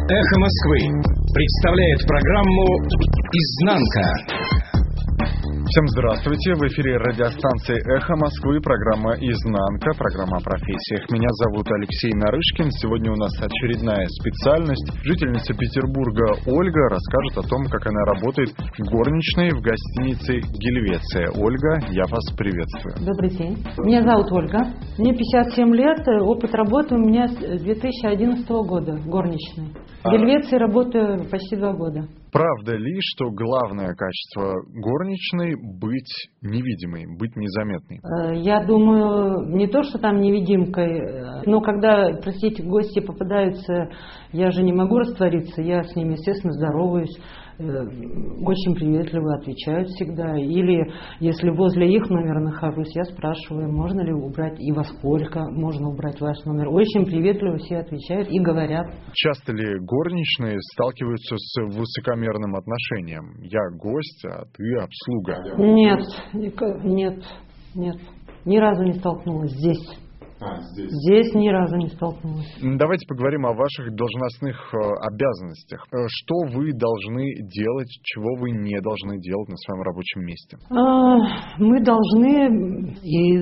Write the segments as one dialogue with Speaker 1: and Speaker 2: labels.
Speaker 1: Эхо Москвы представляет программу «Изнанка».
Speaker 2: Всем здравствуйте, в эфире радиостанции «Эхо Москвы», программа «Изнанка», программа о профессиях. Меня зовут Алексей Нарышкин, сегодня у нас очередная специальность. Жительница Петербурга Ольга расскажет о том, как она работает горничной в гостинице «Гельвеция». Ольга, я вас приветствую.
Speaker 3: Добрый день. Меня зовут Ольга, мне 57 лет, опыт работы у меня с 2011 года горничной. В Гельвеции работаю почти 2 года.
Speaker 2: Правда ли, что главное качество горничной — быть невидимой, быть незаметной?
Speaker 3: Я думаю, не то, что там невидимкой, но когда, простите, гости попадаются, я же не могу раствориться, я с ними, естественно, здороваюсь, очень приветливо отвечают всегда. Или если возле их номера нахожусь, я спрашиваю, можно ли убрать и во сколько можно убрать ваш номер. Очень приветливо все отвечают и говорят. Часто ли горничные сталкиваются с высокомерным отношением? Я гость, а ты обслуга. Нет. Ни разу не столкнулась здесь. Здесь ни разу не столкнулась. Давайте поговорим о ваших должностных обязанностях. Что вы должны делать, чего вы не должны делать на своем рабочем месте? Мы должны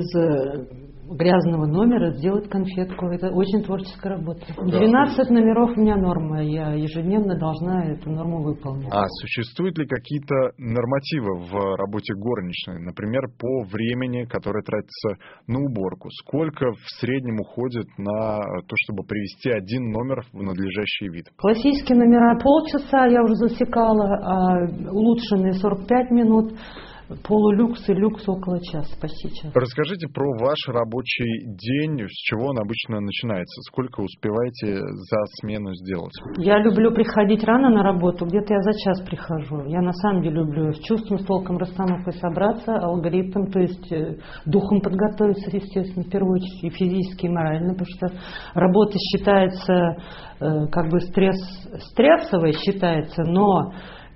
Speaker 3: из грязного номера сделать конфетку. Это очень творческая работа. 12 номеров у меня норма. Я ежедневно должна эту норму выполнить. А существуют ли какие-то нормативы в работе горничной? Например, по времени, которое тратится на уборку. Сколько в среднем уходит на то, чтобы привести один номер в надлежащий вид? Классические номера полчаса, я уже засекала, а улучшенные 45 минут. Полулюкс и люкс около часа, почти час. Расскажите про ваш рабочий день, с чего он обычно начинается, сколько успеваете за смену сделать? Я люблю приходить рано на работу, где-то я за час прихожу. Я на самом деле люблю с чувством, с толком расстановкой собраться, алгоритм, то есть духом подготовиться, естественно, в первую очередь и физически, и морально, потому что работа считается как бы стрессовой считается, но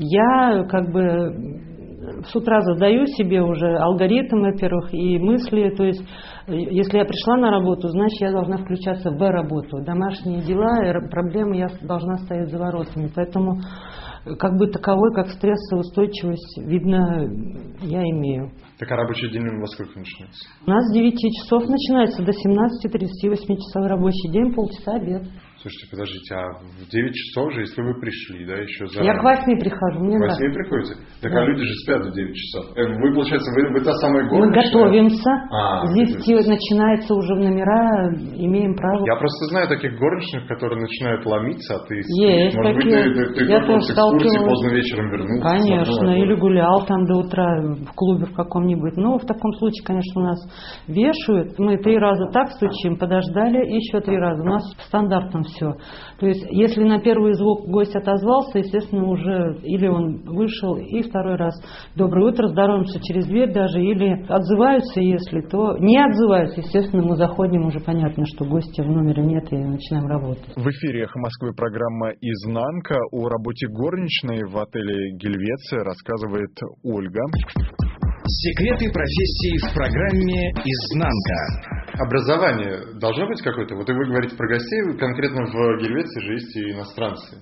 Speaker 3: я как бы с утра задаю себе уже алгоритм, во-первых, и мысли. То есть, если я пришла на работу, значит, я должна включаться в работу. Домашние дела, проблемы я должна стоять за воротами. Поэтому, как бы таковой, как стрессоустойчивость, видно, я имею. Так а рабочий день у вас сколько начинается? У нас с 9 часов начинается до 17:30, 8-часовой рабочий день, полчаса обед. Слушайте, подождите, а в 9 часов же, если вы пришли, да, еще заранее? Я к 8 прихожу, мне нравится. К 8 приходите? Так да. А люди же спят в 9 часов. Вы, получается, вы та самая горничная? Мы готовимся. С 10 начинается уже в номера, имеем право. Я просто знаю таких горничных, которые начинают ломиться, а ты спишь. Есть может такие. Быть, ты я тоже сталкивалась. Поздно вечером вернулся. Конечно, или гулял там до утра в клубе в каком-нибудь. Но в таком случае, конечно, у нас вешают. Мы 3 раза так стучим, подождали, еще 3 раза. У нас стандартно все. То есть, если на первый звук гость отозвался, естественно, уже или он вышел, и 2 раз доброе утро, здороваемся через дверь даже, или отзываются, если то не отзываются, естественно, мы заходим, уже понятно, что гостя в номере нет, и начинаем работать. В эфире «Эхо Москвы» программа «Изнанка». О работе горничной в отеле «Гельвеция» рассказывает Ольга.
Speaker 1: Секреты профессии в программе «Изнанка».
Speaker 2: Образование должно быть какое-то? Вот и вы говорите про гостей, конкретно в Гельвеции же есть и иностранцы.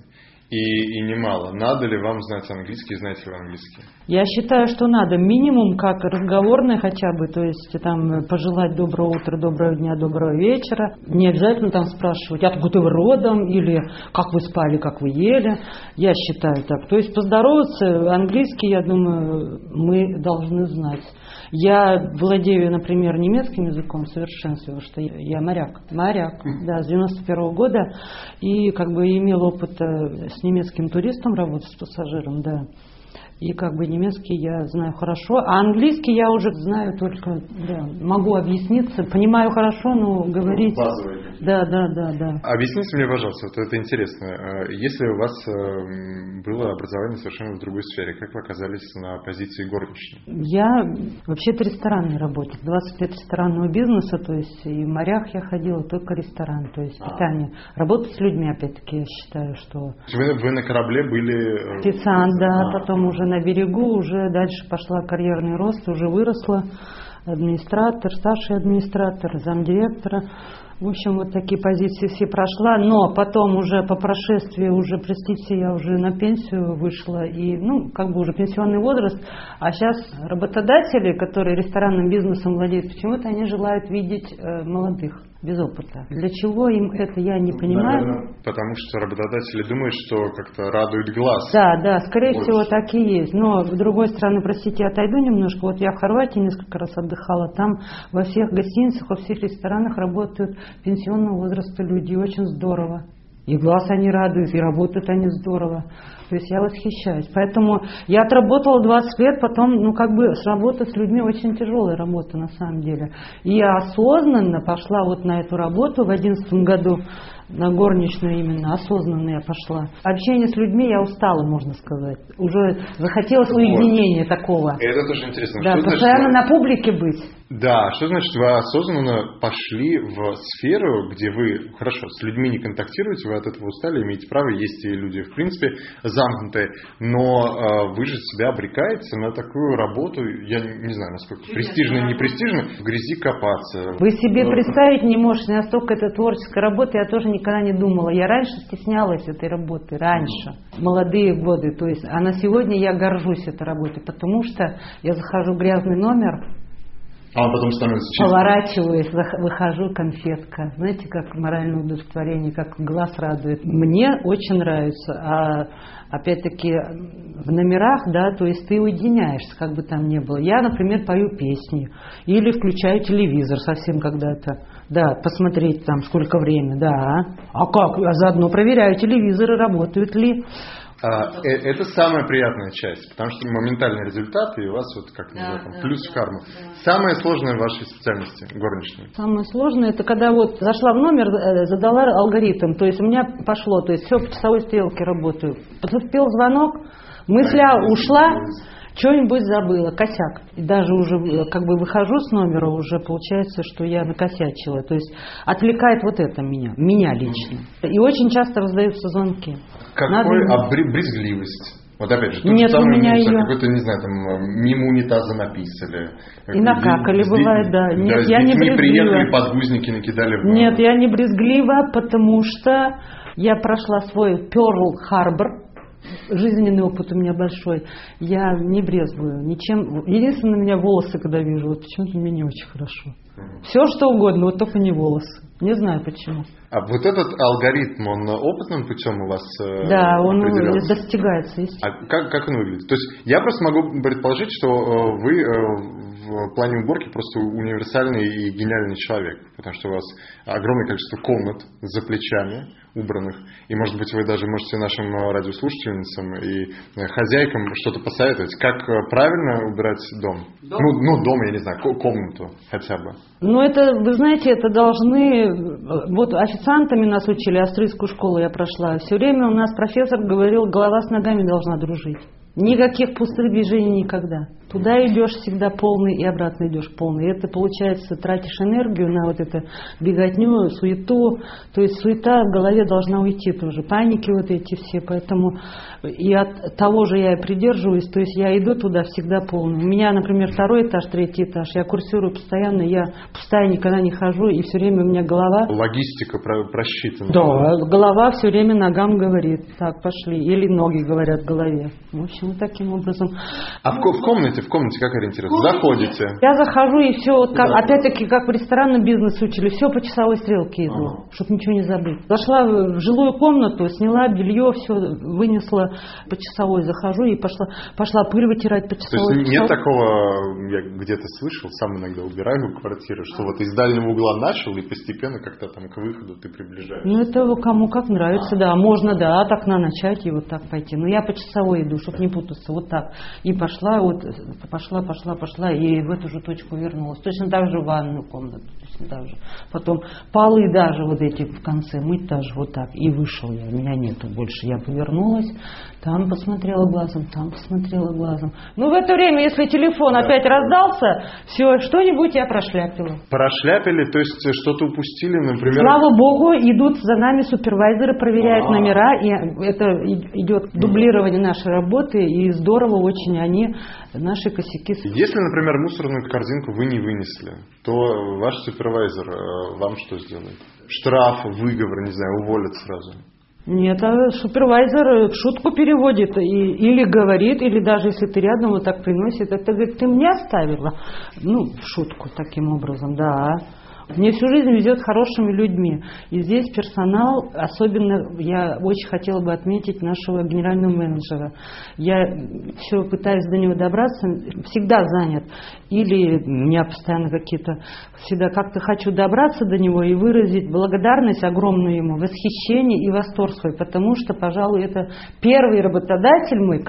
Speaker 2: И немало. Надо ли вам знать английский, знаете ли вы английский? Я считаю, что надо. Минимум, как разговорный хотя бы. То есть там пожелать доброго утра, доброго дня, доброго вечера. Не обязательно там спрашивать, откуда вы родом, или как вы спали, как вы ели. Я считаю так. То есть поздороваться, английский, я думаю, мы должны знать. Я владею, например, немецким языком в совершенстве, потому что я моряк, да, с 91 года, и как бы имел опыт с немецким туристом работать, с пассажиром, да. И как бы немецкий я знаю хорошо, а английский я уже знаю только, да, могу объясниться, понимаю хорошо, но говорить... Базовые. Да. Объясните мне, пожалуйста, вот это интересно. Если у вас было образование совершенно в другой сфере, как вы оказались на позиции горничной? Я вообще-то ресторанной работе, 20 лет ресторанного бизнеса, то есть и в морях я ходила, только ресторан, то есть питание. Работать с людьми, опять-таки, я считаю, что... Вы на корабле были... Официант, да, потом уже на берегу, уже дальше пошла карьерный рост, уже выросла администратор, старший администратор, замдиректора.
Speaker 3: В общем, вот такие позиции все прошла, но потом уже по прошествии, уже, простите, я уже на пенсию вышла, и, как бы уже пенсионный возраст, а сейчас работодатели, которые ресторанным бизнесом владеют, почему-то они желают видеть молодых, без опыта. Для чего им это, я не понимаю.
Speaker 2: Наверное, потому что работодатели думают, что как-то радует глаз.
Speaker 3: Да, скорее всего, так и есть. Но, с другой стороны, простите, я отойду немножко. Вот я в Хорватии несколько раз отдыхала. Там во всех гостиницах, во всех ресторанах работают пенсионного возраста люди. Очень здорово. И глаз они радуют, и работают они здорово. То есть я восхищаюсь. Поэтому я отработала 20 лет, потом, работа с людьми очень тяжелая работа на самом деле. И я осознанно пошла вот на эту работу в 2011 году, на горничную именно, осознанно я пошла. Общение с людьми я устала, можно сказать. Уже захотелось уединения такого.
Speaker 2: Это тоже интересно.
Speaker 3: Да, постоянно на публике быть.
Speaker 2: Да, что значит вы осознанно пошли в сферу, где вы, хорошо, с людьми не контактируете, вы от этого устали, имеете право, есть и люди, в принципе, замкнутые, но вы же себя обрекаете на такую работу, я не знаю, насколько престижно, не престижно, в грязи копаться.
Speaker 3: Вы себе представить не можете, настолько это творческая работа, я тоже никогда не думала. Я раньше стеснялась этой работы, раньше, молодые годы, то есть, а на сегодня я горжусь этой работой, потому что я захожу в грязный номер,
Speaker 2: а он потом становится чистым.
Speaker 3: Поворачиваюсь, выхожу, конфетка. Знаете, как моральное удовлетворение, как глаз радует. Мне очень нравится. А опять-таки в номерах, да, то есть ты уединяешься, как бы там ни было. Я, например, пою песни. Или включаю телевизор совсем когда-то. Да, посмотреть там сколько времени, да. А как? Я заодно проверяю телевизоры, работают ли.
Speaker 2: Это самая приятная часть, потому что моментальный результат, и у вас вот как плюс в карму. Самое сложное в вашей специальности, горничной?
Speaker 3: Самое сложное, это когда вот зашла в номер, задала алгоритм, то есть у меня пошло, то есть все по часовой стрелке работаю. Поступил звонок, мысля ушла, что-нибудь забыла, косяк. И даже уже выхожу с номера, уже получается, что я накосячила. То есть отвлекает вот это меня лично. И очень часто раздаются звонки.
Speaker 2: Какой брезгливость? Вот опять же,
Speaker 3: нет, у меня ее...
Speaker 2: какой-то, не знаю, там, мимо унитаза написали.
Speaker 3: И накакали, бывает, да. Нет, я не брезглива.
Speaker 2: Приехали, подгузники накидали в...
Speaker 3: Нет, я не брезглива, потому что я прошла свой Pearl Harbor. Жизненный опыт у меня большой. Я не брезгую ничем. Единственное, у меня волосы, когда вижу, вот почему-то мне не очень хорошо. Все что угодно, вот только не волосы. Не знаю почему.
Speaker 2: А вот этот алгоритм, он опытным путем у вас
Speaker 3: да, он достигается.
Speaker 2: А как он выглядит? То есть я просто могу предположить, что вы в плане уборки просто универсальный и гениальный человек, потому что у вас огромное количество комнат за плечами убранных, и, может быть, вы даже можете нашим радиослушательницам и хозяйкам что-то посоветовать, как правильно убирать дом. Дом, я не знаю, комнату хотя бы.
Speaker 3: Это, вы знаете, это должны... Вот официантами нас учили, австрийскую школу я прошла. Все время у нас профессор говорил, голова с ногами должна дружить. Никаких пустых движений никогда. Туда идешь всегда полный и обратно идешь полный. И это, получается, тратишь энергию на вот это беготню, суету. То есть суета в голове должна уйти тоже. Паники вот эти все. Поэтому и от того же я и придерживаюсь. То есть я иду туда всегда полный. У меня, например, 2-й этаж, 3-й этаж. Я курсирую постоянно. Я пустая никогда не хожу. И все время у меня голова...
Speaker 2: Логистика просчитана.
Speaker 3: Да, голова все время ногам говорит. Так, пошли. Или ноги говорят голове. В общем, вот таким образом.
Speaker 2: А в комнате как ориентироваться? Заходите.
Speaker 3: Я захожу и все, вот опять-таки, как в ресторанном бизнесе учили, все по часовой стрелке иду, чтобы ничего не забыть. Зашла в жилую комнату, сняла белье, все вынесла по часовой, захожу и пошла пыль вытирать по часовой.
Speaker 2: То есть нет такого, я где-то слышал, сам иногда убираю квартиру, что вот из дальнего угла начал и постепенно как-то там к выходу ты приближаешься.
Speaker 3: Это кому как нравится, да. Можно, да, от окна начать и вот так пойти. Но я по часовой иду, чтобы не путаться, вот так. И пошла, пошла, и в эту же точку вернулась. Точно так же в ванную комнату, точно так же. Потом полы даже вот эти в конце мыть даже вот так. И вышел я, меня нету больше. Я повернулась, там посмотрела глазом, в это время, если телефон опять раздался, все, что-нибудь я прошляпила.
Speaker 2: Прошляпили, то есть что-то упустили, например?
Speaker 3: Слава богу, идут за нами супервайзеры, проверяют номера, и это идет дублирование нашей работы, и здорово очень они наши косяки.
Speaker 2: Если, например, мусорную корзинку вы не вынесли, то ваш супервайзер вам что сделает? Штраф, выговор, не знаю, уволят сразу?
Speaker 3: Нет, супервайзер в шутку переводит или говорит, или даже если ты рядом вот так приносит, это говорит, ты мне оставила? Ну, в шутку таким образом, да. Мне всю жизнь везет хорошими людьми. И здесь персонал, особенно я очень хотела бы отметить нашего генерального менеджера. Я все пытаюсь до него добраться, всегда занят. Или у меня постоянно какие-то, всегда как-то хочу добраться до него и выразить благодарность огромную ему, восхищение и восторг свой. Потому что, пожалуй, это первый работодатель мой,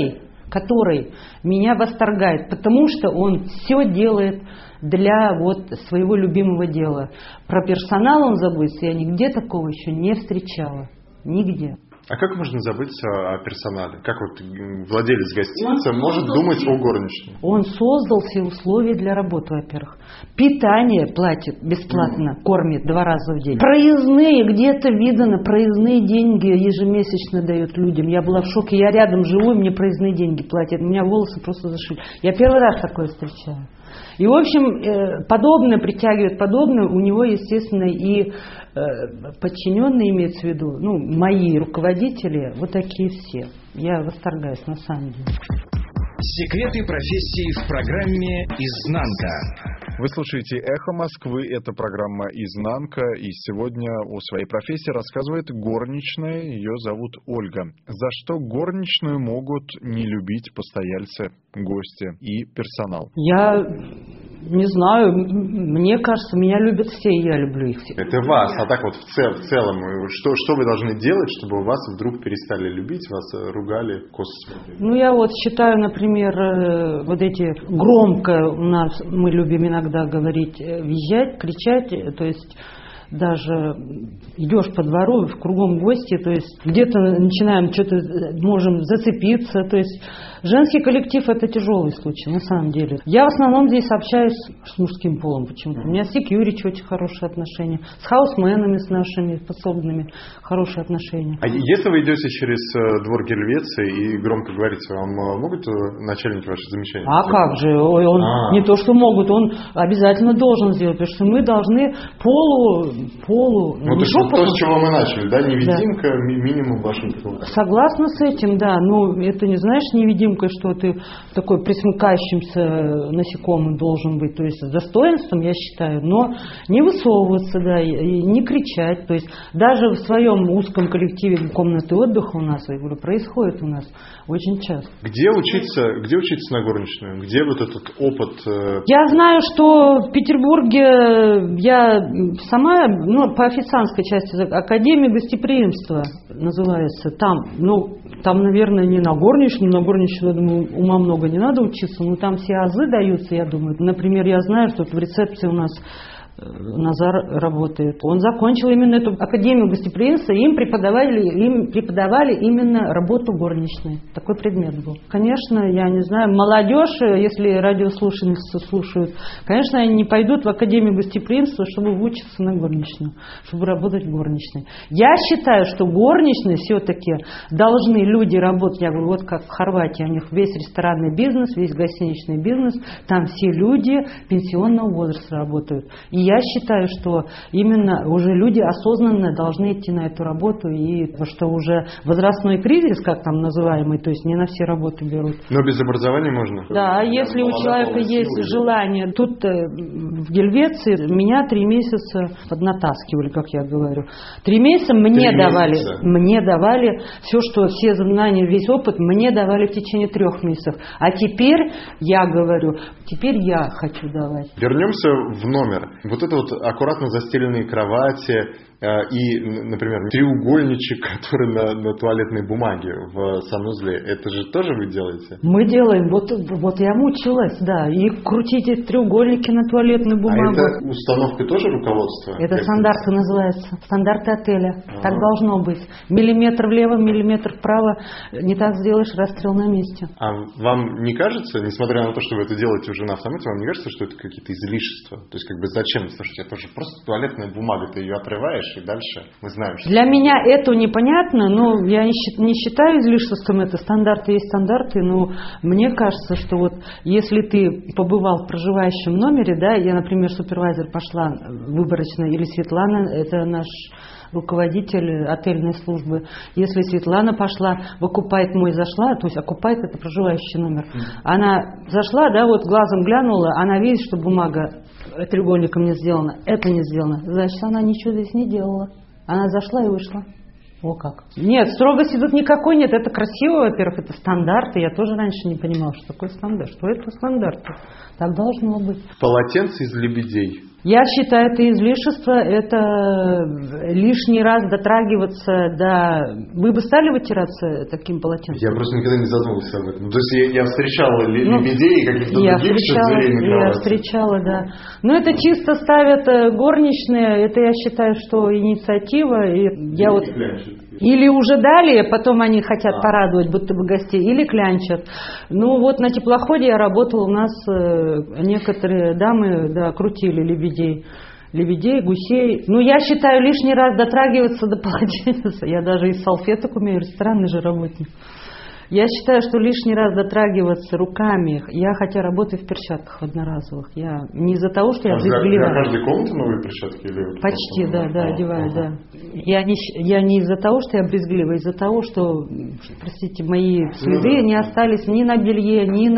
Speaker 3: который меня восторгает. Потому что он все делает для вот своего любимого дела. Про персонал он заботится, я нигде такого еще не встречала. Нигде.
Speaker 2: А как можно забыть о персонале? Как вот владелец гостиницы может думать о горничной?
Speaker 3: Он создал все условия для работы, во-первых. Питание платит бесплатно, кормит 2 раза в день. Проездные, где-то видано, проездные деньги ежемесячно дают людям. Я была в шоке, я рядом живу, и мне проездные деньги платят. У меня волосы просто зашили. Я первый раз такое встречаю. И, в общем, подобное притягивает подобное. У него, естественно, и подчиненные, имеется в виду, ну, мои руководители, вот такие все. Я восторгаюсь, на самом деле.
Speaker 1: Секреты профессии в программе «Изнанка».
Speaker 4: Вы слушаете «Эхо Москвы». Это программа «Изнанка». И сегодня о своей профессии рассказывает горничная. Ее зовут Ольга. За что горничную могут не любить постояльцы, гости и персонал?
Speaker 3: Я не знаю. Мне кажется, меня любят все, и я люблю их всех.
Speaker 2: Это вас. А так вот в целом, что вы должны делать, чтобы вас вдруг перестали любить, вас ругали, косо смотрели?
Speaker 3: Ну, я вот считаю, например, вот эти громко у нас, мы любим иногда говорить, визжать, кричать, то есть даже идешь по двору, кругом гости, то есть где-то начинаем что-то, можем зацепиться, то есть женский коллектив – это тяжелый случай, на самом деле. Я в основном здесь общаюсь с мужским полом почему-то. У меня с секьюрити очень хорошие отношения, с хаусменами, с нашими подсобными хорошие отношения.
Speaker 2: А если вы идете через двор Гельвеции и громко говорите, вам могут начальники ваши замечания?
Speaker 3: А как же, он не то что могут, он обязательно должен сделать, потому что мы должны полу
Speaker 2: ну, то, с чего мы начали, да, невидимка, да. Минимум вашего такого.
Speaker 3: Согласна с этим, да, но это не знаешь невидимкой, что ты такой присмыкающимся насекомым должен быть, то есть с достоинством, я считаю, но не высовываться, да, и не кричать, то есть даже в своем узком коллективе комнаты отдыха у нас, я говорю, происходит у нас очень часто.
Speaker 2: Где учиться на горничную? Где вот этот опыт?
Speaker 3: Я знаю, что в Петербурге я сама, ну, по официантской части, Академия гостеприимства называется. Там, наверное, не на горничную, я думаю, ума много не надо учиться, но там все азы даются, я думаю. Например, я знаю, что в рецепции у нас Назар работает. Он закончил именно эту Академию гостеприимства, и им преподавали именно работу горничной. Такой предмет был. Конечно, я не знаю, молодежь, если радиослушательницы слушают, конечно, они не пойдут в Академию гостеприимства, чтобы выучиться на горничную, чтобы работать горничной. Я считаю, что горничной все-таки должны люди работать, я говорю, вот как в Хорватии, у них весь ресторанный бизнес, весь гостиничный бизнес, там все люди пенсионного возраста работают. И я считаю, что именно уже люди осознанно должны идти на эту работу, и что уже возрастной кризис, как там называемый, то есть не на все работы берут.
Speaker 2: Но без образования можно?
Speaker 3: Да, если у человека есть желание. Тут в Гельвеции меня 3 месяца поднатаскивали, как я говорю. 3 месяца мне давали все, что все знания, весь опыт мне давали в течение 3 месяцев. А теперь я говорю, теперь я хочу давать.
Speaker 2: Вернемся в номер. Вот это вот аккуратно застеленные кровати и, например, треугольничек, который на туалетной бумаге в санузле, это же тоже вы делаете?
Speaker 3: Мы делаем, вот я мучилась, да, и крутить эти треугольники на туалетную бумагу.
Speaker 2: А это установка тоже руководства?
Speaker 3: Это стандарты называются, стандарты отеля. Так должно быть. Миллиметр влево, миллиметр вправо, не так сделаешь, расстрел на месте.
Speaker 2: А вам не кажется, несмотря на то, что вы это делаете уже на автомате, вам не кажется, что это какие-то излишества? То есть как бы зачем? Слушайте, это же просто туалетная бумага, ты ее отрываешь, дальше и дальше. Мы знаем, что...
Speaker 3: Для меня это непонятно, но я не считаю излишеством это. Стандарты есть стандарты, но мне кажется, что вот если ты побывал в проживающем номере, да, я, например, супервайзер пошла выборочно, или Светлана, это наш руководитель отельной службы. Если Светлана пошла, в Окупайт мой зашла, то есть Окупайт это проживающий номер. Она зашла, да, вот глазом глянула, она видит, что бумага треугольником не сделана, это не сделано. Значит, она ничего здесь не делала. Она зашла и вышла. О как. Нет, строгости тут никакой нет. Это красиво, во-первых, это стандарты. Я тоже раньше не понимала, что такое стандарт. Что это стандарты? Так должно быть.
Speaker 2: Полотенце из лебедей.
Speaker 3: Я считаю, это излишество, это лишний раз дотрагиваться до... Вы бы стали вытираться таким полотенцем?
Speaker 2: Я просто никогда не задумывался об этом. То есть я встречала лебедей, каких-то других зверей на кровати.
Speaker 3: Я встречала, да. Но это чисто ставят горничные, это я считаю, что инициатива. И я вот... Или уже дали, потом они хотят порадовать, будто бы гостей, или клянчат. Ну вот на теплоходе я работала, у нас некоторые дамы, да, крутили лебедей, гусей. Ну я считаю, лишний раз дотрагиваться до полотенца. Я даже из салфеток умею, ресторанный же работник. Я считаю, что лишний раз дотрагиваться руками, я хотя работаю в перчатках одноразовых, я не из-за того, что я брезгливая.
Speaker 2: Для каждой комнаты новые перчатки? Или
Speaker 3: почти, да, одеваю, да. Я не из-за того, что я брезгливая, из-за того, что, простите, мои следы не остались ни на белье, ни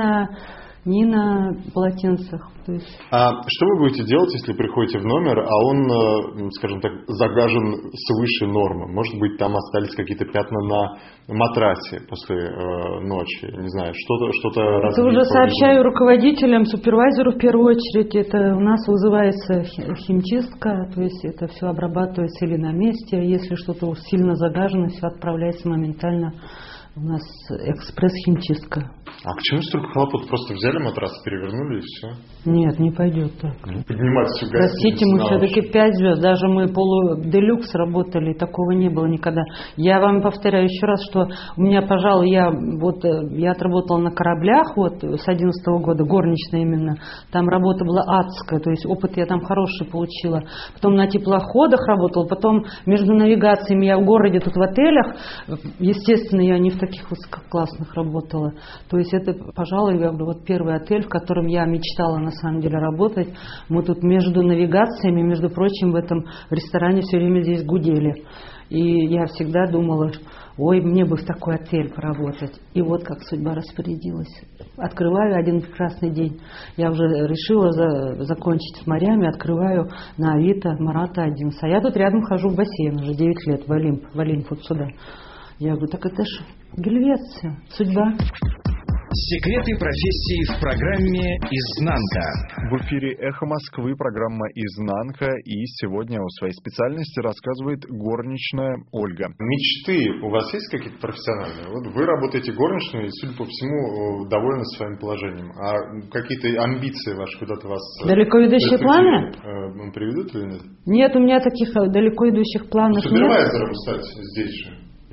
Speaker 3: на полотенцах. То есть...
Speaker 2: А что вы будете делать, если приходите в номер, а он, скажем так, загажен свыше нормы? Может быть, там остались какие-то пятна на матрасе после ночи? Не знаю, что-то разбито.
Speaker 3: Это уже сообщаю руководителям, супервайзеру в первую очередь. Это у нас вызывается химчистка, то есть это все обрабатывается или на месте. Если что-то сильно загажено, все отправляется моментально. У нас экспресс-химчистка.
Speaker 2: А к чему столько хлопот? Просто взяли матрас, перевернули и все?
Speaker 3: Нет, не пойдет так.
Speaker 2: Поднимать всю гостиницу.
Speaker 3: Простите, мы все-таки 5 звезд. Даже мы полуделюкс работали, такого не было никогда. Я вам повторяю еще раз, что у меня, пожалуй, я отработала на кораблях с 2011 года, горничная именно. Там работа была адская, то есть опыт я там хороший получила. Потом на теплоходах работала, потом между навигациями я в городе, тут в отелях. Естественно, я не в таких высококлассных работала. То есть это, пожалуй, я говорю, первый отель, в котором я мечтала на самом деле работать. Мы тут между навигациями, между прочим, в этом ресторане все время здесь гудели. И я всегда думала, ой, мне бы в такой отель поработать. И вот как судьба распорядилась. Открываю один прекрасный день. Я уже решила закончить с морями, открываю на Авито Марата 11. А я тут рядом хожу в бассейн уже 9 лет, в Олимп, вот сюда. Я говорю, так это ж Гельвеция, судьба.
Speaker 1: Секреты профессии в программе «Изнанка».
Speaker 4: В эфире «Эхо Москвы», программа «Изнанка». И сегодня о своей специальности рассказывает горничная Ольга.
Speaker 2: Мечты у вас есть какие-то профессиональные? Вот вы работаете горничной и, судя по всему, довольны своим положением. А какие-то амбиции ваши куда-то вас...
Speaker 3: Далеко идущие планы?
Speaker 2: Приведут или нет?
Speaker 3: Нет, у меня таких далеко идущих планов нет.
Speaker 2: Супервайзером стать здесь же?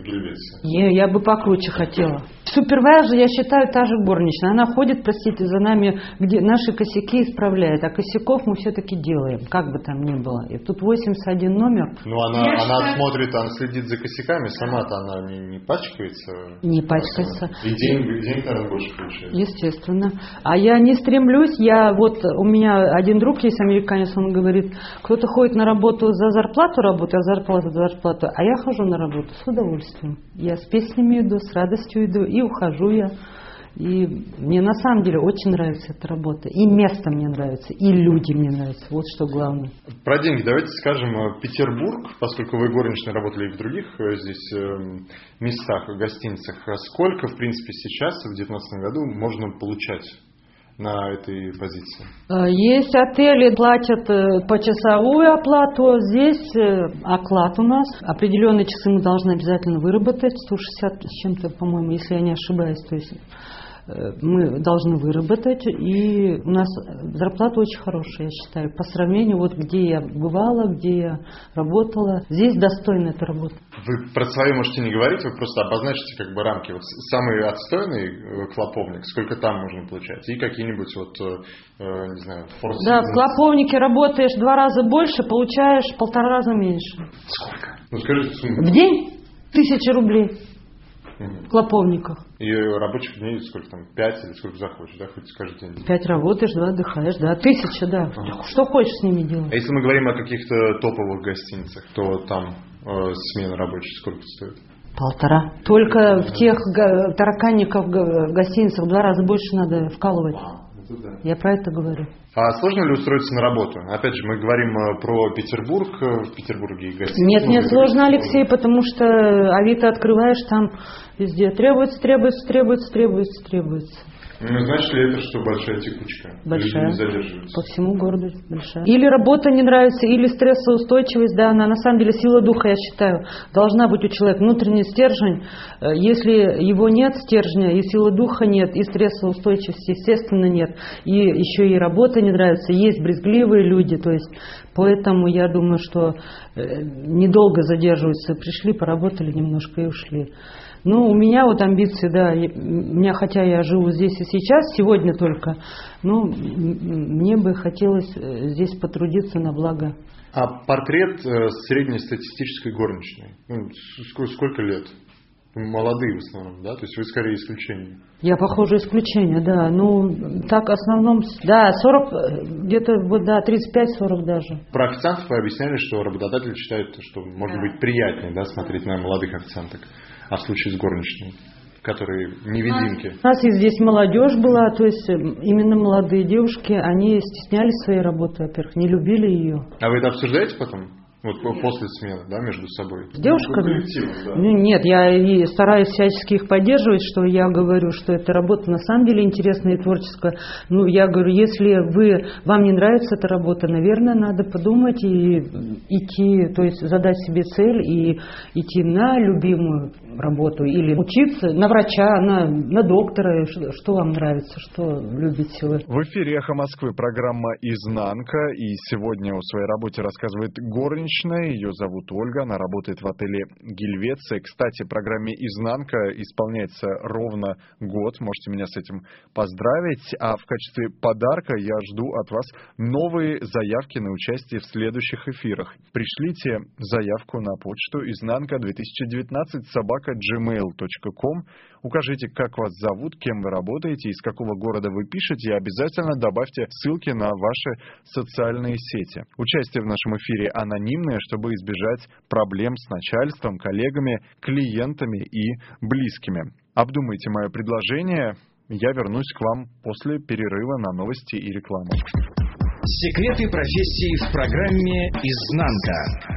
Speaker 3: Я бы покруче хотела. Супервайзер, я считаю, та же горничная. Она ходит, простите, за нами, где наши косяки исправляет. А косяков мы все-таки делаем, как бы там ни было. И тут 81 номер.
Speaker 2: Ну, она смотрит, она следит за косяками. Сама-то она не пачкается?
Speaker 3: Не пачкается.
Speaker 2: И денег, наверное, больше получается.
Speaker 3: Естественно. А я не стремлюсь. У меня один друг есть, американец, он говорит, кто-то ходит на работу за зарплату, работает, зарплата за зарплату. А я хожу на работу с удовольствием. Я с песнями иду, с радостью иду, и ухожу я. И мне на самом деле очень нравится эта работа. И место мне нравится, и люди мне нравятся. Вот что главное.
Speaker 2: Про деньги давайте скажем. Петербург, поскольку вы горничной работали и в других здесь местах, гостиницах, сколько, в принципе, сейчас, в 2019 году, можно получать на этой позиции?
Speaker 3: Есть отели, платят почасовую оплату. Здесь оклад у нас. Определенные часы мы должны обязательно выработать. 160 с чем-то, по-моему, если я не ошибаюсь. То есть мы должны выработать, и у нас зарплата очень хорошая, я считаю, по сравнению, вот где я бывала, где я работала, здесь достойна эта работа.
Speaker 2: Вы про свою можете не говорить, вы просто обозначите как бы рамки. Вот самый отстойный клоповник, сколько там можно получать, и какие-нибудь вот, не знаю, форс.
Speaker 3: Да, в клоповнике работаешь 2 раза больше, получаешь 1,5 раза меньше.
Speaker 2: Сколько? Ну скажите сумму.
Speaker 3: В день 1000 рублей. В клоповниках.
Speaker 2: И рабочих дней сколько там? 5 или сколько захочешь, да? Хоть скажите.
Speaker 3: 5 работаешь, 2 отдыхаешь, да. 1000, да. Что хочешь с ними делать.
Speaker 2: А если мы говорим о каких-то топовых гостиницах, то там смена рабочих сколько стоит?
Speaker 3: 1,5. Только в тех тараканниках гостиницах в 2 раза больше надо вкалывать. Я про это говорю.
Speaker 2: А сложно ли устроиться на работу? Опять же, мы говорим про Петербург, в Петербурге и гостиницы.
Speaker 3: Нет, не сложно, Алексей, потому что Авито открываешь, там везде требуется.
Speaker 2: Ну, значит ли это, что большая текучка?
Speaker 3: Большая.
Speaker 2: Люди не задерживаются?
Speaker 3: По всему городу большая. Или работа не нравится, или стрессоустойчивость, да, она на самом деле сила духа, я считаю, должна быть у человека, внутренний стержень. Если его нет, стержня, и силы духа нет, и стрессоустойчивости, естественно, нет. И еще и работа не нравится, есть брезгливые люди, то есть поэтому я думаю, что недолго задерживаются, пришли, поработали немножко и ушли. Ну, у меня вот амбиции, да, хотя я живу здесь и сейчас, сегодня только, но мне бы хотелось здесь потрудиться на благо.
Speaker 2: А портрет среднестатистической горничной, сколько лет? Молодые в основном, да? То есть вы скорее исключение.
Speaker 3: Я, похоже, исключение, да. Ну, так в основном, да, 40, где-то, да, 35-40 даже.
Speaker 2: Про официантов вы объясняли, что работодатель считает, что может быть приятнее, да, смотреть на молодых официанток. А в случае с горничной, которые невидимки?
Speaker 3: У нас и здесь молодежь была, то есть именно молодые девушки, они стеснялись своей работы, во-первых, не любили ее.
Speaker 2: А вы это обсуждаете потом? Вот после смены, да, между собой?
Speaker 3: С девушками?
Speaker 2: Да.
Speaker 3: Ну, нет, я и стараюсь всячески их поддерживать, что я говорю, что эта работа на самом деле интересная и творческая. Ну, я говорю, если вам не нравится эта работа, наверное, надо подумать и идти, то есть задать себе цель и идти на любимую работу или учиться на врача, на доктора, что вам нравится, что любите вы.
Speaker 4: В эфире «Эхо Москвы» программа «Изнанка», и сегодня о своей работе рассказывает горничная. Ее зовут Ольга, она работает в отеле «Гельвеция». Кстати, программе «Изнанка» исполняется ровно год, можете меня с этим поздравить. А в качестве подарка я жду от вас новые заявки на участие в следующих эфирах. Пришлите заявку на почту iznanka2019@gmail.com. Укажите, как вас зовут, кем вы работаете, из какого города вы пишете, и обязательно добавьте ссылки на ваши социальные сети. Участие в нашем эфире анонимное, чтобы избежать проблем с начальством, коллегами, клиентами и близкими. Обдумайте мое предложение. Я вернусь к вам после перерыва на новости и рекламу.
Speaker 1: Секреты профессии в программе «Изнанка».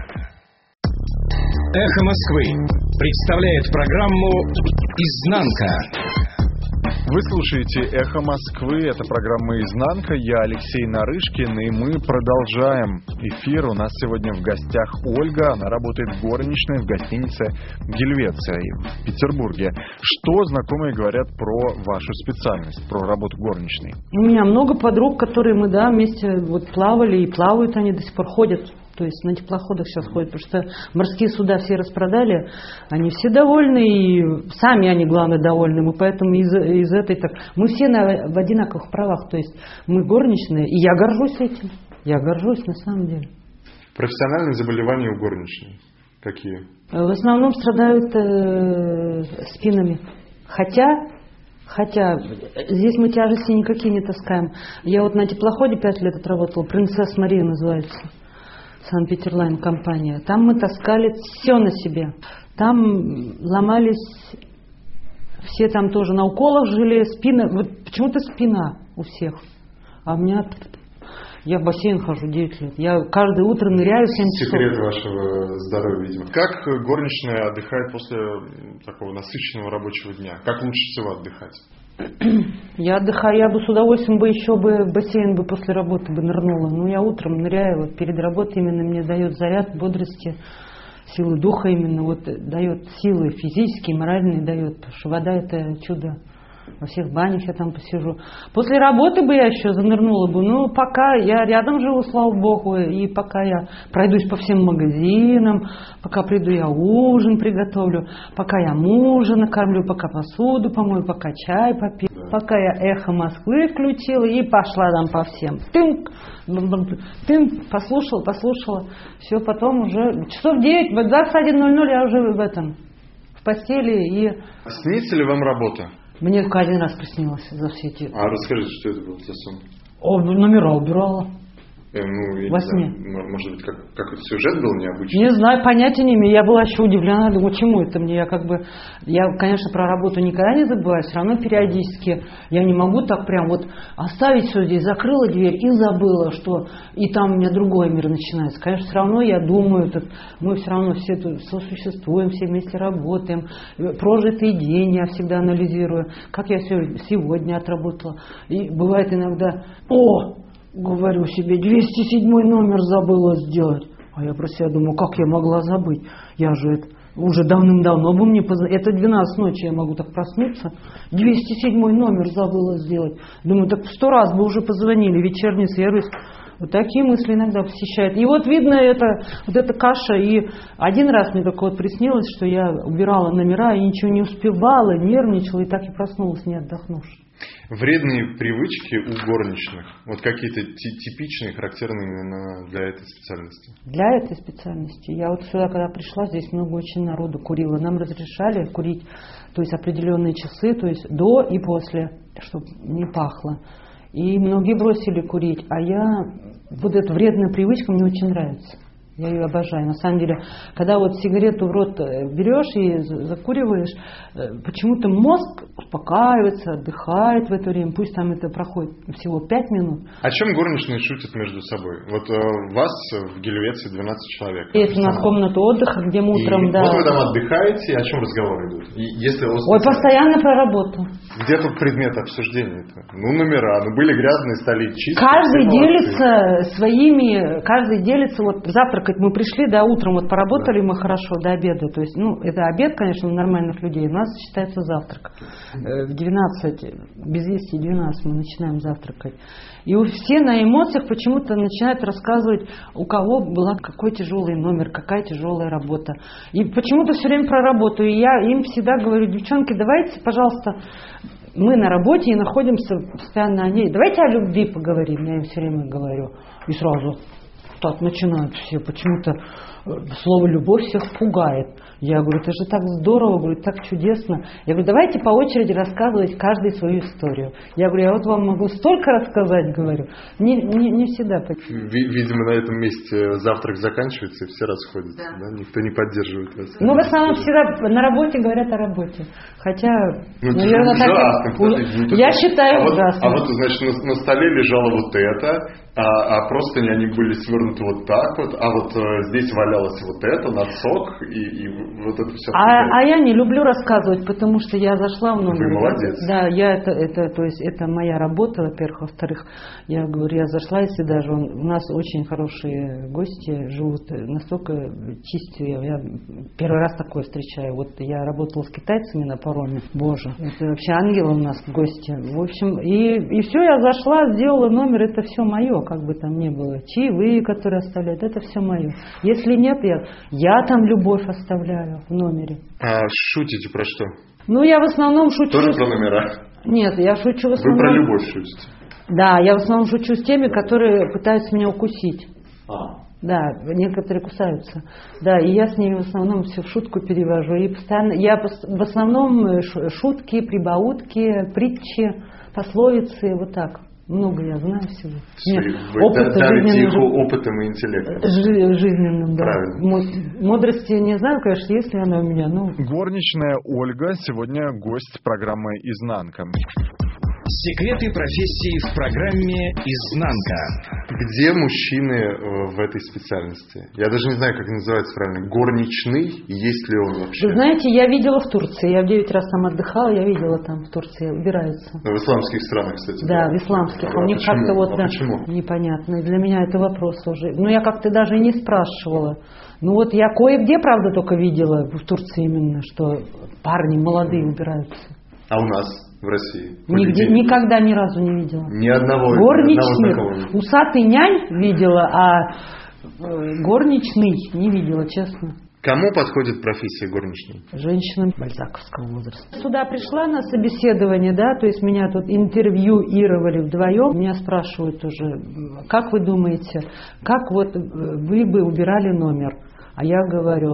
Speaker 1: «Эхо Москвы» представляет программу «Изнанка».
Speaker 4: Вы слушаете «Эхо Москвы», это программа «Изнанка», я Алексей Нарышкин, и мы продолжаем эфир. У нас сегодня в гостях Ольга, она работает горничной в гостинице «Гельвеция» в Петербурге. Что знакомые говорят про вашу специальность, про работу горничной?
Speaker 3: У меня много подруг, которые мы, да, вместе вот плавали, и плавают они до сих пор, ходят. То есть на теплоходах сейчас ходят, потому что морские суда все распродали, они все довольны, и сами они, главное, довольны. Мы поэтому из этой так... Мы все в одинаковых правах, то есть мы горничные, и я горжусь этим. Я горжусь на самом деле.
Speaker 2: Профессиональные заболевания у горничной какие?
Speaker 3: В основном страдают спинами. Хотя здесь мы тяжести никакие не таскаем. Я вот на теплоходе 5 лет отработала, «Принцесса Мария» называется. Санкт-Петерлайн компания. Там мы таскали все на себе. Там ломались, все там тоже на уколах жили, спина, вот почему-то спина у всех. А у меня, я в бассейн хожу 9 лет. Я каждое утро ныряю 7 часов.
Speaker 2: Секрет вашего здоровья, видимо. Как горничная отдыхает после такого насыщенного рабочего дня? Как лучше всего отдыхать?
Speaker 3: Я отдыхаю, я бы с удовольствием еще в бассейн после работы нырнула. Но я утром ныряю, вот перед работой именно мне дает заряд, бодрости, силы духа именно, вот дает силы физические, моральные дает, потому что вода это чудо во всех банях я там посижу. После работы бы я еще занырнула бы, но пока я рядом живу, слава богу, и пока я пройдусь по всем магазинам, пока приду я ужин приготовлю, пока я мужа накормлю, пока посуду помою, пока чай попью, пока я «Эхо Москвы» включила и пошла там по всем. Тынк, послушала, все, потом уже часов 9, в 21:00 я уже в постели и...
Speaker 2: Снится ли вам работа?
Speaker 3: Мне только один раз приснилось за все эти...
Speaker 2: А расскажите, что это был за сон?
Speaker 3: Номера убирала.
Speaker 2: Во сне. Может быть, какой-то сюжет был необычный?
Speaker 3: Не знаю, понятия не имею. Я была еще удивлена, думаю, чему это мне. Я, конечно, про работу никогда не забываю, все равно периодически я не могу так прям вот оставить все здесь, закрыла дверь и забыла, что и там у меня другой мир начинается. Конечно, все равно я думаю, мы все равно все тут сосуществуем, все вместе работаем. Прожитый день я всегда анализирую, как я сегодня отработала. И бывает иногда, говорю себе, 207 номер забыла сделать. А я про себя думаю, как я могла забыть? Я же уже давным-давно бы мне позвонили. Это 12 ночи я могу так проснуться. 207 номер забыла сделать. Думаю, так 100 раз бы уже позвонили, вечерний сервис. Вот такие мысли иногда посещают. И вот видно эта каша. И один раз мне только приснилось, что я убирала номера и ничего не успевала, нервничала, и так и проснулась, не отдохнувши.
Speaker 2: Вредные привычки у горничных. Вот какие-то типичные, характерные именно для этой специальности.
Speaker 3: Для этой специальности. Я вот сюда, когда пришла, здесь много очень народу курило. Нам разрешали курить, то есть определенные часы, то есть до и после, чтобы не пахло. И многие бросили курить. А вот эта вредная привычка мне очень нравится. Я ее обожаю. На самом деле, когда вот сигарету в рот берешь и закуриваешь, почему-то мозг успокаивается, отдыхает в это время. Пусть там это проходит всего 5 минут.
Speaker 2: О чем горничные шутят между собой? Вот вас в Гельвеции 12 человек.
Speaker 3: Есть у нас комната отдыха, где мы утром...
Speaker 2: Вот вы там отдыхаете, о чем разговоры идут?
Speaker 3: Постоянно про работу.
Speaker 2: Где тут предмет обсуждения-то? Номера, были грязные, стали чистые.
Speaker 3: Каждый делится, вот завтрак мы пришли, утром вот поработали мы хорошо до обеда. То есть, это обед, конечно, у нормальных людей. У нас считается завтрак. В 12, без вести 12 мы начинаем завтракать. И все на эмоциях почему-то начинают рассказывать, у кого была какой тяжелый номер, какая тяжелая работа. И почему-то все время про работу. И я им всегда говорю, девчонки, давайте, пожалуйста, мы на работе и находимся постоянно о ней. Давайте о любви поговорим, я им все время говорю. И сразу так начинают все. Почему-то слово «любовь» всех пугает. Я говорю, это же так здорово, говорю, так чудесно. Я говорю, давайте по очереди рассказывать каждый свою историю. Я говорю, я вот вам могу столько рассказать, говорю. Не всегда.
Speaker 2: Видимо, на этом месте завтрак заканчивается, и все расходятся. Да? Никто не поддерживает вас.
Speaker 3: В основном всегда на работе говорят о работе. Хотя, наверное,
Speaker 2: ужасно,
Speaker 3: я считаю ужасно.
Speaker 2: А вот, значит, на столе лежало вот это, а просто они были свернуты вот так вот, а вот здесь валялось вот это, носок, и вот это все.
Speaker 3: А я не люблю рассказывать, потому что я зашла в номер.
Speaker 2: Вы молодец.
Speaker 3: Да, то есть это моя работа, во-первых. Во-вторых, я говорю, я зашла, если даже у нас очень хорошие гости живут, настолько чистые. Я первый раз такое встречаю. Вот я работала с китайцами на пароме. Боже, это вообще ангелы у нас гости. В общем, и все, я зашла, сделала номер, это все мое, как бы там ни было. Чаевые, которые оставляют, это все мое. Если нет, я там любовь оставляю в номере.
Speaker 2: А шутите про что?
Speaker 3: Я в основном шучу...
Speaker 2: Тоже про номера?
Speaker 3: Нет, я шучу в основном...
Speaker 2: Вы про любовь шутите?
Speaker 3: Да, я в основном шучу с теми, которые пытаются меня укусить. Да, некоторые кусаются. Да, и я с ними в основном все в шутку перевожу. И постоянно... Я в основном шутки, прибаутки, притчи, пословицы, вот так. Много я знаю всего.
Speaker 2: Вы давите их опытом и интеллектом.
Speaker 3: Жизненным, да.
Speaker 2: Правильно.
Speaker 3: Мудрости не знаю, конечно, есть ли она у меня.
Speaker 4: Горничная Ольга сегодня гость программы «Изнанка».
Speaker 1: Секреты профессии в программе «Изнанка».
Speaker 2: Где мужчины в этой специальности? Я даже не знаю, как называется правильно. Горничный? Есть ли он вообще?
Speaker 3: Вы знаете, я видела в Турции. Я в 9 раз там отдыхала, я видела там в Турции убираются.
Speaker 2: В исламских странах, кстати.
Speaker 3: Да, в исламских. У них как-то
Speaker 2: почему?
Speaker 3: Непонятно. Для меня это вопрос уже. Я как-то даже и не спрашивала. Я кое-где, правда, только видела в Турции именно, что парни молодые убираются.
Speaker 2: А у нас? в России?
Speaker 3: Нигде, никогда ни разу не видела.
Speaker 2: Ни одного
Speaker 3: горничных. Усатый нянь видела, а горничный не видела, честно.
Speaker 2: Кому подходит профессия горничной?
Speaker 3: Женщинам бальзаковского возраста. Сюда пришла на собеседование, да, то есть меня тут интервьюировали вдвоем. Меня спрашивают уже, как вы думаете, как вот вы бы убирали номер? А я говорю,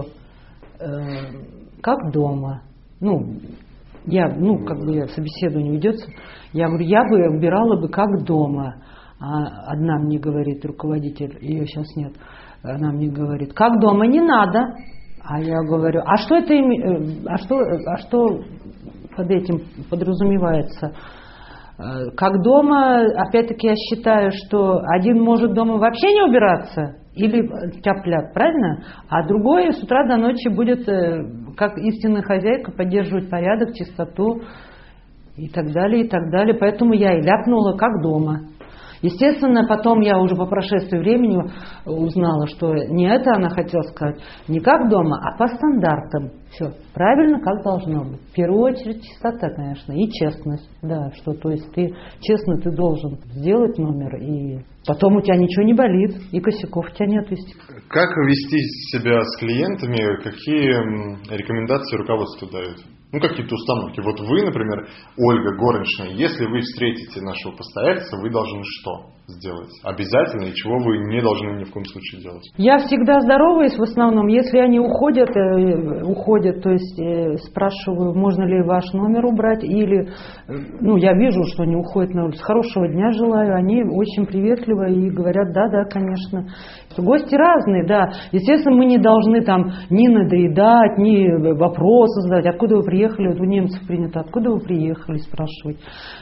Speaker 3: как дома. Собеседование ведется. Я говорю, я бы убирала бы как дома. А одна мне говорит, руководитель, ее сейчас нет, она мне говорит, как дома не надо. А я говорю, а что под этим подразумевается? Как дома, опять-таки я считаю, что один может дома вообще не убираться или тяп-ляп, правильно? А другой с утра до ночи будет, как истинная хозяйка, поддерживать порядок, чистоту и так далее, и так далее. Поэтому я и ляпнула как дома. Естественно, потом я уже по прошествии времени узнала, что не это она хотела сказать, не как дома, а по стандартам. Все правильно, как должно быть. В первую очередь чистота, конечно, и честность. Да, что, то есть ты честно ты должен сделать номер, и потом у тебя ничего не болит, и косяков у тебя нет.
Speaker 2: Как вести себя с клиентами, какие рекомендации руководство дает? Какие-то установки. Вот вы, например, Ольга, горничная, если вы встретите нашего постояльца, вы должны что сделать? Обязательно, и чего вы не должны ни в коем случае делать?
Speaker 3: Я всегда здороваюсь в основном. Если они уходят, то есть спрашиваю, можно ли ваш номер убрать, или, я вижу, что они уходят на улицу. Хорошего дня желаю. Они очень приветливы и говорят, да, конечно. Гости разные, да. Естественно, мы не должны там ни надоедать, ни вопросы задавать. Откуда вы приехали? Вот у немцев принято, откуда вы приехали, спрашивать.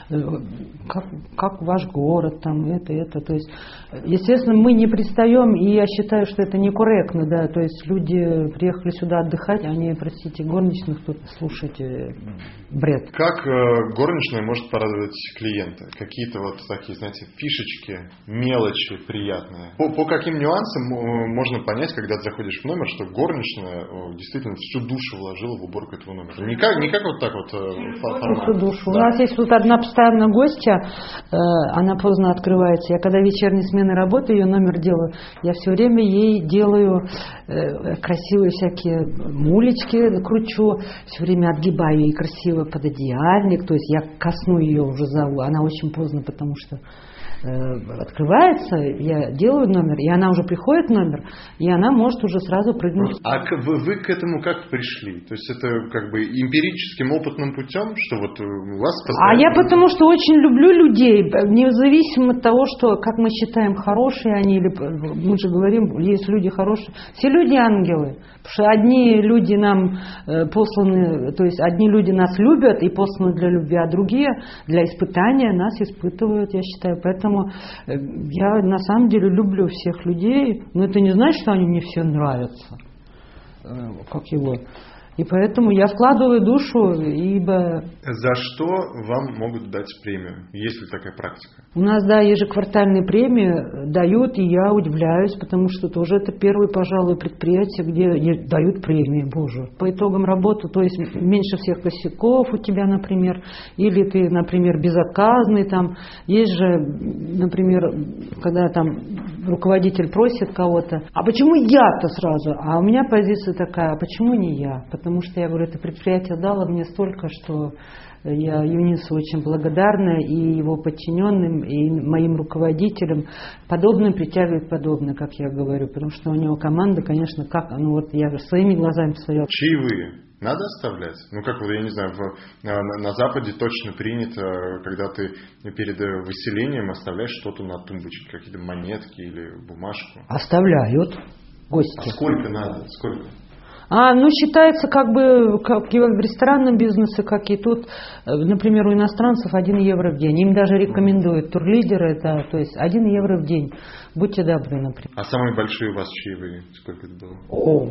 Speaker 3: Как ваш город, там, это. То есть, естественно, мы не пристаем, и я считаю, что это некорректно, да. То есть люди приехали сюда отдыхать, а не, простите, горничных тут слушать бред.
Speaker 2: Как горничная может порадовать клиента? Какие-то вот такие, знаете, фишечки, мелочи приятные. По каким нюансам можно понять, когда ты заходишь в номер, что горничная действительно всю душу вложила в уборку этого номера? Не как вот так вот формат.
Speaker 3: Всю душу. Да. У нас есть тут одна постоянная гостья, она поздно открывается. Я когда вечерней смены работаю, ее номер делаю, я все время ей делаю красивые всякие мулечки, кручу, все время отгибаю ей красиво пододеяльник, то есть я ко сну ее уже зову. Она очень поздно, потому что открывается, я делаю номер, и она уже приходит в номер, и она может уже сразу прыгнуть.
Speaker 2: А вы к этому как пришли? То есть это как бы эмпирическим опытным путем, что вот у вас...
Speaker 3: А я потому что очень люблю людей, независимо от того, что как мы считаем хорошие они, или мы же говорим, есть люди хорошие, все люди ангелы, потому что одни люди нам посланы, то есть одни люди нас любят и посланы для любви, а другие для испытания нас испытывают, я считаю, поэтому я на самом деле люблю всех людей, но это не значит, что они мне все нравятся, как его. И поэтому я вкладываю душу, ибо...
Speaker 2: За что вам могут дать премию? Есть ли такая практика?
Speaker 3: У нас, да, ежеквартальные премии дают, и я удивляюсь, потому что тоже это первое, пожалуй, предприятие, где дают премии, боже. По итогам работы, то есть меньше всех косяков у тебя, например, или ты, например, безотказный, там, есть же, например, когда там руководитель просит кого-то, а почему я-то сразу? А у меня позиция такая, а почему не я? Потому что, я говорю, это предприятие дало мне столько, что я Юнису очень благодарна, и его подчиненным, и моим руководителям. Подобное притягивает подобное, как я говорю, потому что у него команда, конечно, я же своими глазами посмотрела.
Speaker 2: Чаевые надо оставлять? Я не знаю, на Западе точно принято, когда ты перед выселением оставляешь что-то на тумбочке, какие-то монетки или бумажку.
Speaker 3: Оставляют гости.
Speaker 2: А сколько надо? Сколько?
Speaker 3: Считается как и в ресторанном бизнесе, как и тут, например, у иностранцев 1 евро в день. Им даже рекомендуют турлидеры, да, то есть 1 евро в день. Будьте добры, например.
Speaker 2: А самые большие у вас чаевые? Сколько это было?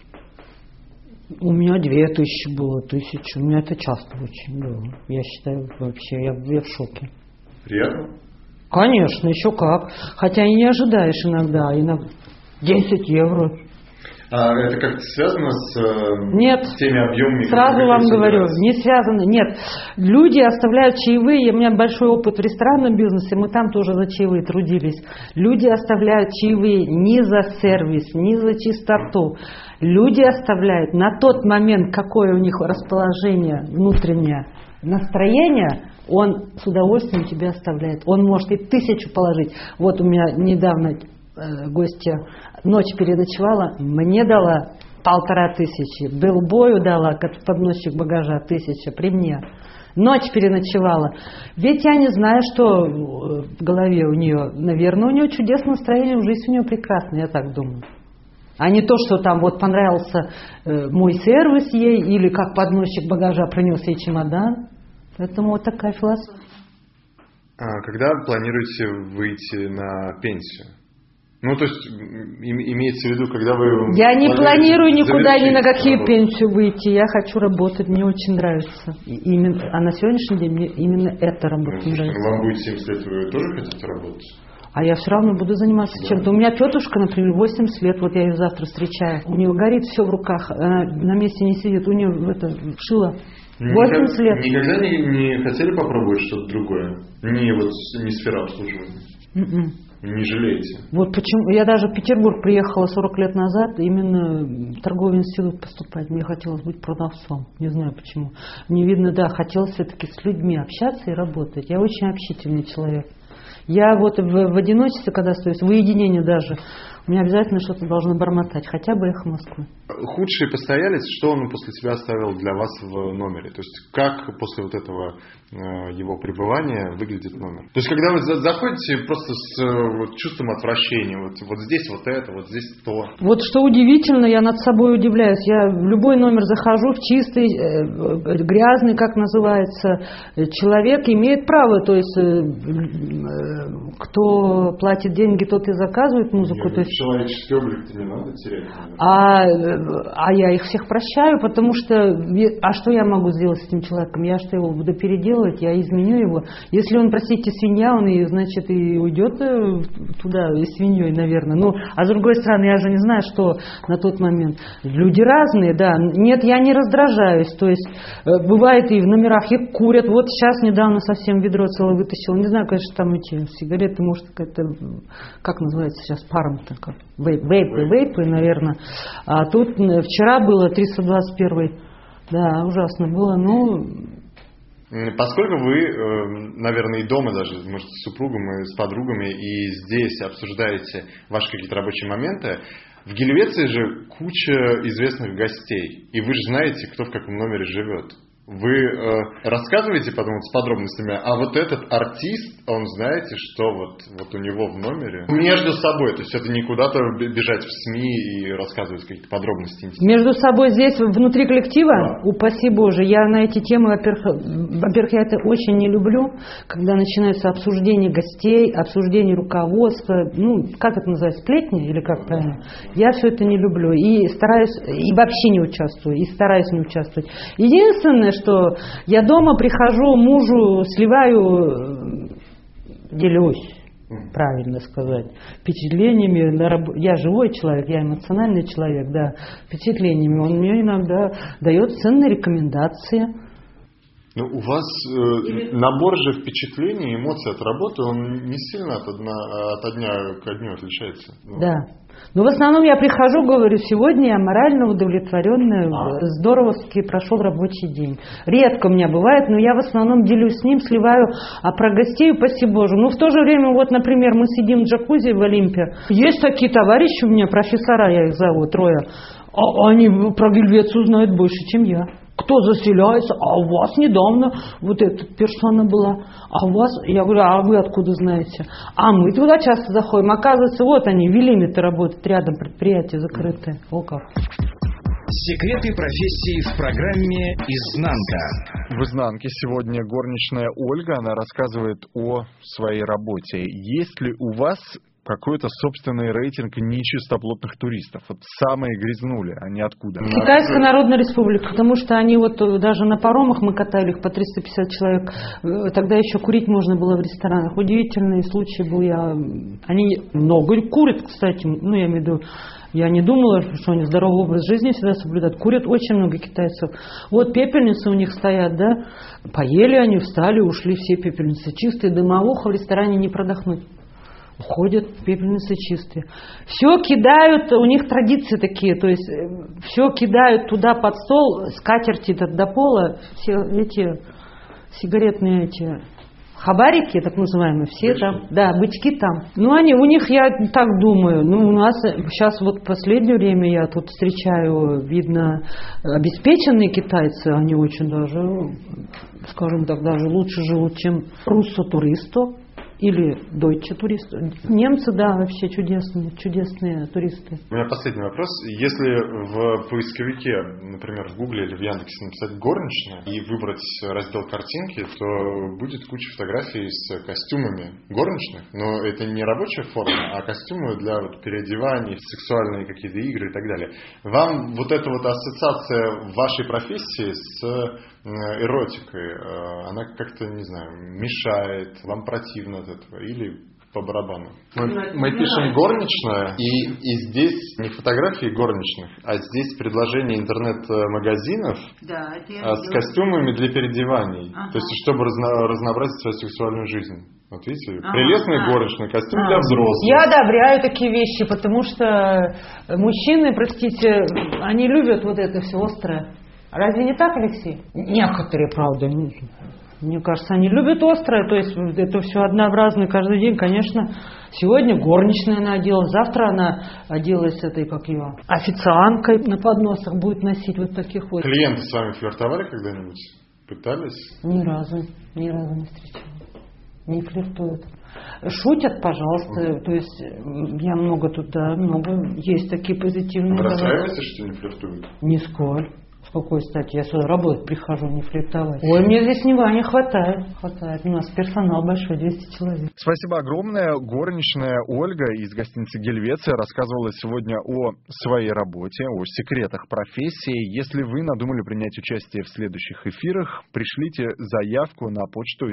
Speaker 3: У меня 2000 было, 1000. У меня это часто очень было. Я считаю, вообще, я в шоке.
Speaker 2: Приятно?
Speaker 3: Конечно, еще как. Хотя и не ожидаешь иногда 10 евро.
Speaker 2: Это как-то связано
Speaker 3: Нет,
Speaker 2: с теми объемами?
Speaker 3: Сразу вам говорю, не связано. Нет, люди оставляют чаевые. У меня большой опыт в ресторанном бизнесе, мы там тоже за чаевые трудились. Люди оставляют чаевые не за сервис, не за чистоту. Люди оставляют на тот момент, какое у них расположение внутреннее, настроение, он с удовольствием тебя оставляет. Он может и 1000 положить. Вот у меня недавно гостья ночь переночевала, мне дала 1500, Белбою дала, как подносчик багажа, 1000 при мне. Ночь переночевала. Ведь я не знаю, что в голове у нее. Наверное, у нее чудесное настроение, жизнь у нее прекрасная, я так думаю. А не то, что там вот понравился мой сервис ей, или как подносчик багажа принес ей чемодан. Поэтому вот такая философия.
Speaker 2: Когда планируете выйти на пенсию? Ну, то есть, имеется в виду, когда вы...
Speaker 3: Я не планирую никуда, ни на какие пенсию выйти. Я хочу работать, мне очень нравится. А на сегодняшний день мне именно эта работа нравится.
Speaker 2: Вам будет 70 лет, вы тоже хотите работать?
Speaker 3: А я все равно буду заниматься чем-то. У меня тетушка, например, 80 лет, вот я ее завтра встречаю. У нее горит все в руках, она на месте не сидит, у нее шила. 80 лет.
Speaker 2: Никогда не хотели попробовать что-то другое? Не сфера обслуживания? Не жалеете?
Speaker 3: Вот почему. Я даже в Петербург приехала 40 лет назад именно в торговый институт поступать. Мне хотелось быть продавцом. Не знаю почему. Мне видно, да, хотелось все-таки с людьми общаться и работать. Я очень общительный человек. Я вот в одиночестве, когда остаюсь, в уединении даже, у меня обязательно что-то должно бормотать, хотя бы эхо Москвы.
Speaker 2: Худший постоялец, что он после себя оставил для вас в номере? То есть, как после вот этого его пребывания выглядит номер? То есть, когда вы заходите просто с чувством отвращения, вот здесь вот это, вот здесь то.
Speaker 3: Вот что удивительно, я над собой удивляюсь. Я в любой номер захожу, в чистый, грязный, как называется, человек имеет право, то есть, кто платит деньги, тот и заказывает музыку. То есть,
Speaker 2: человеческий облик-то не надо терять.
Speaker 3: А я их всех прощаю, потому что... А что я могу сделать с этим человеком? Я что, его буду переделывать? Я изменю его? Если он, простите, свинья, он, значит, и уйдет туда и свиньей, наверное. Ну, а с другой стороны, я же не знаю, что на тот момент. Люди разные, да. Нет, я не раздражаюсь. То есть, бывает и в номерах и курят. Вот сейчас недавно совсем ведро целое вытащил. Не знаю, конечно, там эти сигареты, может, какая-то... Как называется сейчас? Паром-то. Вейпы, наверное. А тут вчера было 321. Да, ужасно было.
Speaker 2: Поскольку вы, наверное, и дома даже, может, с супругом и с подругами, и здесь обсуждаете ваши какие-то рабочие моменты, в Гельвеции же куча известных гостей, и вы же знаете, кто в каком номере живет. Вы рассказываете потом с подробностями, а вот этот артист, он знаете, что вот у него в номере? Между собой, то есть это не куда-то бежать в СМИ и рассказывать какие-то подробности.
Speaker 3: Между собой здесь, внутри коллектива? Да. Упаси Боже, я на эти темы, во-первых, я это очень не люблю, когда начинается обсуждение гостей, обсуждение руководства, как это называется, сплетни или как правильно? Я все это не люблю и стараюсь, и вообще не участвую, и стараюсь не участвовать. Единственное, что я дома прихожу, мужу сливаю, делюсь, правильно сказать, впечатлениями. Я живой человек, я эмоциональный человек, да, впечатлениями. Он мне иногда дает ценные рекомендации.
Speaker 2: Ну, у вас набор же впечатлений, эмоций от работы, он не сильно от дня к дню отличается.
Speaker 3: Да. Но в основном я прихожу, говорю, сегодня я морально удовлетворенная, здоровски прошел рабочий день. Редко у меня бывает, но я в основном делюсь с ним, сливаю, а про гостей, упаси Боже. В то же время, вот, например, мы сидим в джакузи в Олимпе, есть такие товарищи у меня, профессора, я их зову, 3, они про Гельвецию знают больше, чем я. Кто заселяется, а у вас недавно вот эта персона была, а у вас, я говорю, а вы откуда знаете? А мы туда часто заходим, оказывается, вот они, в Элиме-то работают рядом, предприятие закрытое. О как.
Speaker 1: Секреты профессии в программе «Изнанка».
Speaker 4: В «Изнанке» сегодня горничная Ольга, она рассказывает о своей работе. Есть ли у вас какой-то собственный рейтинг нечистоплотных туристов. Вот самые грязнули, они откуда?
Speaker 3: Китайская Народная Республика, потому что они вот даже на паромах мы катали их по 350 человек. Тогда еще курить можно было в ресторанах. Удивительный случай был. Они много курят, кстати. Ну, я имею в виду, я не думала, что они здоровый образ жизни всегда соблюдают. Курят очень много китайцев. Вот пепельницы у них стоят, да. Поели они, встали, ушли, все пепельницы чистые. Дымовуха в ресторане не продохнуть. Уходят, пепельницы чистые. Все кидают, у них традиции такие, то есть все кидают туда под стол, скатерти до пола, все эти сигаретные хабарики, так называемые, все бычки. Там, да, бычки там. Ну, у них, я так думаю, у нас сейчас вот в последнее время я тут встречаю, видно, обеспеченные китайцы, они очень даже, скажем так, даже лучше живут, чем руссо-туристы. Или дойче туристы. Немцы, да, вообще чудесные туристы.
Speaker 2: У меня последний вопрос. Если в поисковике, например, в Гугле или в Яндексе написать «горничная» и выбрать раздел «картинки», то будет куча фотографий с костюмами горничных. Но это не рабочая форма, а костюмы для переодеваний, сексуальные какие-то игры и так далее. Вам вот эта вот ассоциация в вашей профессии с эротикой, она как-то, не знаю, мешает, вам противно от этого или по барабану? Мы пишем «горничная», и здесь не фотографии горничных, а здесь предложение интернет-магазинов с костюмами для переодеваний. То есть, чтобы разнообразить свою сексуальную жизнь. Вот видите, прелестный горничный костюм для взрослых.
Speaker 3: Я одобряю такие вещи, потому что мужчины, простите, они любят вот это все острое. Разве не так, Алексей? Некоторые, правда, мне кажется, они любят острое, то есть это все однообразно каждый день. Конечно, сегодня горничная она оделась, завтра она оделась этой, как ее, официанткой на подносах будет носить вот таких вот.
Speaker 2: Клиенты с вами флиртовали когда-нибудь? Пытались?
Speaker 3: Ни разу не встречала. Не флиртуют. Шутят, пожалуйста. То есть я много есть такие позитивные.
Speaker 2: Вы расстраиваетесь, что не флиртуют?
Speaker 3: Нисколько. С какой стати? Я сюда работать прихожу, не флиртовать. Ой, мне здесь внимания хватает. У нас персонал большой, 200 человек.
Speaker 4: Спасибо огромное. Горничная Ольга из гостиницы «Гельвеция» рассказывала сегодня о своей работе, о секретах профессии. Если вы надумали принять участие в следующих эфирах, пришлите заявку на почту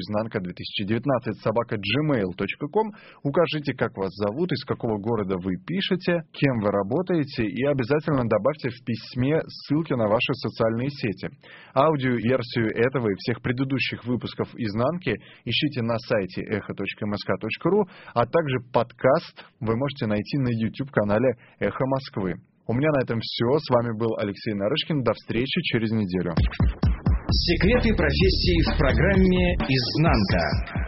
Speaker 4: iznanka2019@gmail.com, укажите, как вас зовут, из какого города вы пишете, кем вы работаете, и обязательно добавьте в письме ссылки на ваши социальные сети. Аудиоверсию этого и всех предыдущих выпусков «Изнанки» ищите на сайте echo.msk.ru, а также подкаст вы можете найти на YouTube-канале «Эхо Москвы». У меня на этом все. С вами был Алексей Нарышкин. До встречи через неделю.
Speaker 1: Секреты профессии в программе «Изнанка».